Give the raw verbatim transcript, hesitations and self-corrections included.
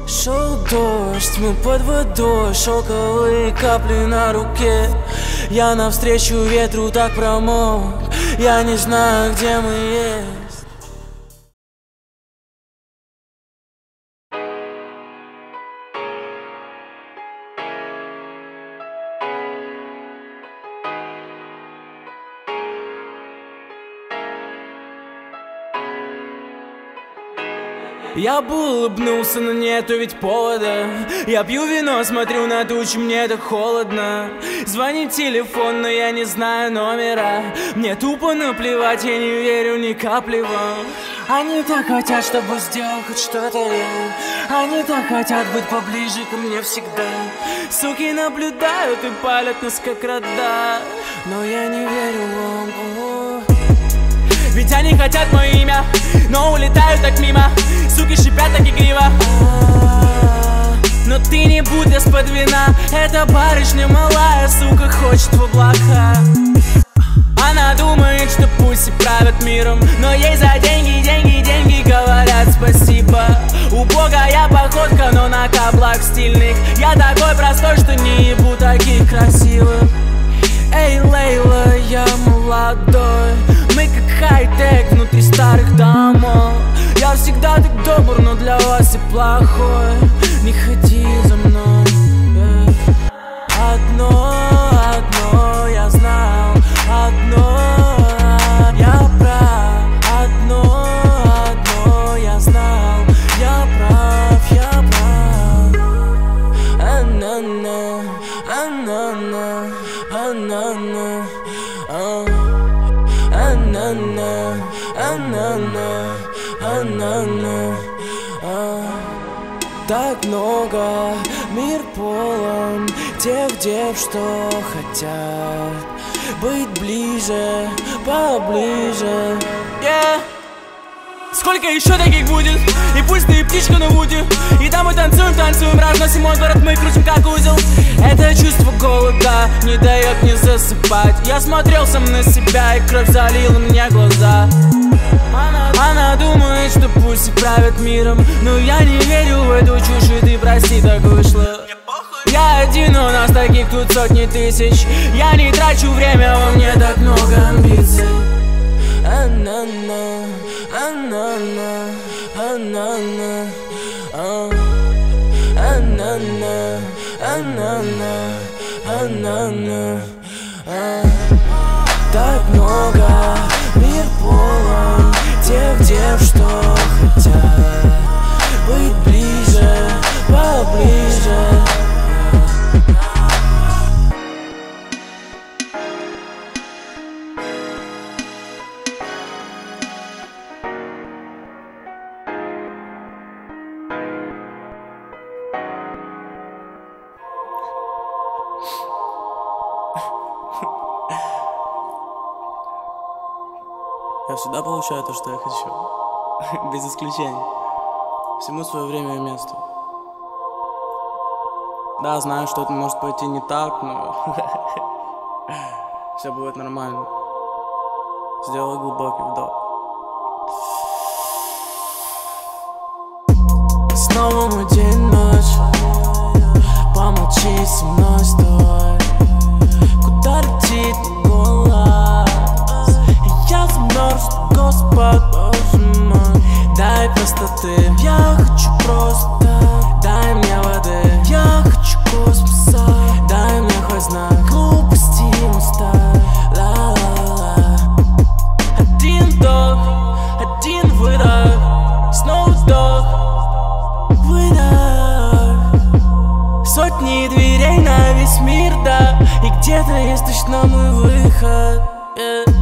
Шел дождь, мы под водой, шелковые капли на руке. Я навстречу ветру так промок, я не знаю, где мы есть. Я бы улыбнулся, но нету ведь повода. Я пью вино, смотрю на тучи, мне так холодно. Звонит телефон, но я не знаю номера. Мне тупо наплевать, я не верю ни капли вам. Они так хотят, чтобы сделал хоть что-то я. Они так хотят быть поближе ко мне всегда. Суки наблюдают и палят нас как рода, но я не верю вам. О-о. Ведь они хотят мое имя, но улетают так мимо. Суки шипят так игриво. Но ты не будь из-под вина. Эта барышня малая, сука, хочет в облака. Она думает, что пусть правят миром, но ей за деньги, деньги, деньги говорят спасибо. Убогая походка, но на каблах стильных. Я такой простой, что не ебу таких красивых. Эй, Лейла, я молодой. Мы как хай-тек внутри старых домов. Я всегда так добр, но для вас и плохой. Не ходи за мной, yeah. Одно, одно я знал. Одно, я прав. Одно, одно я знал. Я прав, я прав. А-на-на, а-на-на, а-на-на, а. А-на-на, а-на-на, а-на-на, а. Так много, мир полон тех дев, что хотят быть ближе, поближе, yeah. Сколько еще таких будет? И пусть ты птичка на вуде. И там мы танцуем, танцуем, разносим мой город, мы крутим как узел. Это чувство голода не дает мне засыпать. Я смотрел сам на себя, и кровь залила мне глаза. Она, она думает, что пусть правят миром, но я не верю в эту чушь, и ты прости, так вышло. Я один, у нас таких тут сотни тысяч. Я не трачу время, во мне так много амбиций. А-на-на, а-на-на, а-на-на, а. А-на-на, а-на-на, а-на-на, а. Так много, мир полон тех дев, что хотят быть ближе, поближе. Я всегда получаю то, что я хочу. Без исключения. Всему свое время и место. Да, знаю, что это может пойти не так, но все будет нормально. Сделай глубокий вдох. Снова мой день, ночь. Помолчи со мной, стой. Куда летит голос? Я замерз, Господь, боже мой. Дай простоты, я хочу просто. Дай мне воды, я хочу космоса. Дай мне хоть знак глупости моста. Ла-ла-ла. Один вдох, один выдох. Снова вдох, выдох. Сотни дверей на весь мир, да. И где-то есть точно мой выход, yeah.